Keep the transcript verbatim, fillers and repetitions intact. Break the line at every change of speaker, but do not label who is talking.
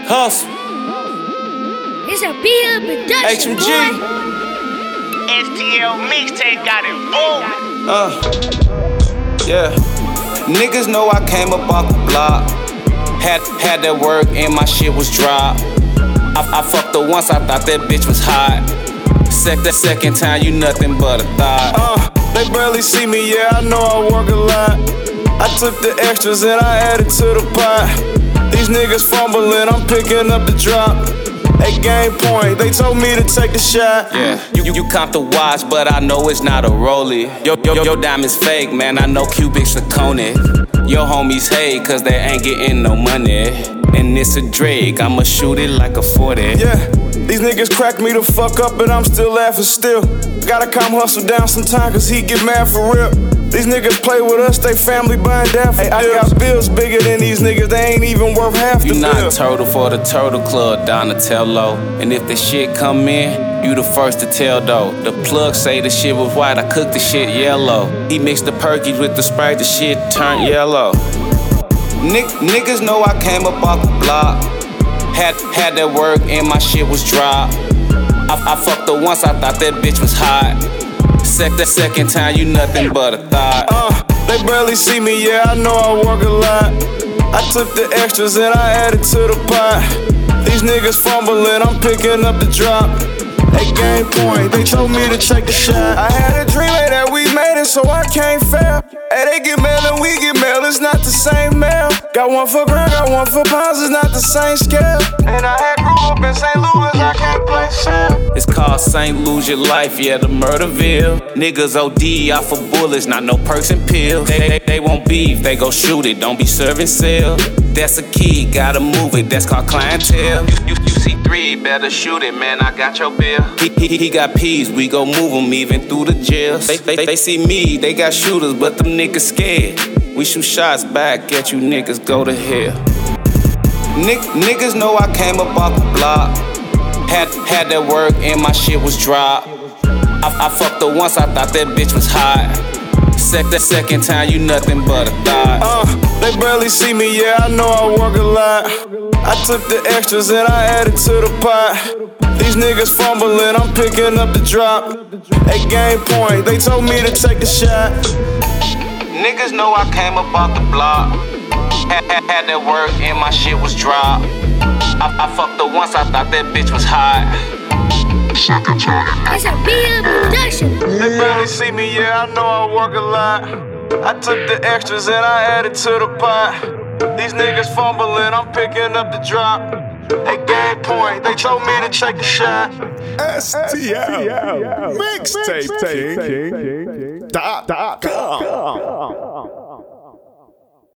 Hustle.
It's a B-Up production,
H M G.
boy.
S T L mixtape got involved.
Uh, yeah. Niggas know I came up off the block. Had had that work and my shit was dry. I, I fucked her once, I thought that bitch was hot. Sec the second time, you nothing but a thought.
Uh, they barely see me, yeah, I know I work a lot. I took the extras and I added to the pot. These niggas fumbling, I'm picking up the drop. At game point, they told me to take the shot.
Yeah, you, you, you comp the watch, but I know it's not a rollie. Yo, yo, yo, diamond's fake, man, I know Cubic's a Coney. Your homies hate, cause they ain't getting no money. And it's a Drake, I'ma shoot it like a forty.
Yeah, these niggas crack me the fuck up, but I'm still laughing still. Gotta calm hustle down sometime, cause he get mad for real. These niggas play with us, they family buying daffodils. Hey, I got bills bigger than these niggas, they ain't even worth half the bill.
You not turtle for the Turtle Club, Donatello. And if the shit come in, you the first to tell though. The plug say the shit was white, I cooked the shit yellow. He mixed the perkies with the Sprite, the shit turned yellow. Nick, niggas know I came up off the block. Had, had that work and my shit was dry. I, I fucked her once, I thought that bitch was hot. Sec the second time, you nothing but a thought.
Uh, they barely see me, yeah, I know I work a lot. I took the extras and I added to the pot. These niggas fumbling, I'm picking up the drop. At game point, they told me to take the shot. I had a dream hey, that we made it, so I can't fail. Hey, they get mail and we get mail, it's not the same mail. Got one for gram, got one for pounds, it's not the same scale. And I had grew up in Saint Louis, I can't play Sam.
It's called Saint Lose Your Life, yeah, the Murderville. Niggas O D off of bullets, not no perks and pills. They, they, they won't beef, they go shoot it, don't be serving sale. That's a key, gotta move it, that's called clientele. You, you, you see three, better shoot it, man, I got your bill. He, he, he got peas, we gon' move him even through the jails. They, they, they see me, they got shooters, but them niggas scared. We shoot shots back at you niggas, go to hell. Nick, niggas know I came up off the block. Had, had that work and my shit was dry. I, I fucked her once, I thought that bitch was hot. Sec the second time, you nothing but a thought.
Uh, they barely see me, yeah, I know I work a lot. I took the extras and I added to the pot. These niggas fumbling, I'm picking up the drop. At game point, they told me to take the shot.
Niggas know I came up off the block. Had, had, had that work and my shit was dry. I, I fucked her once, I thought that bitch was hot.
It's a B-Up production.
They barely see me, yeah, I know I work a lot. I took the extras and I added to the pot. These niggas fumbling, I'm picking up the drop. At game point, they told me to take the shot.
S T L Mixtape King. Dot com.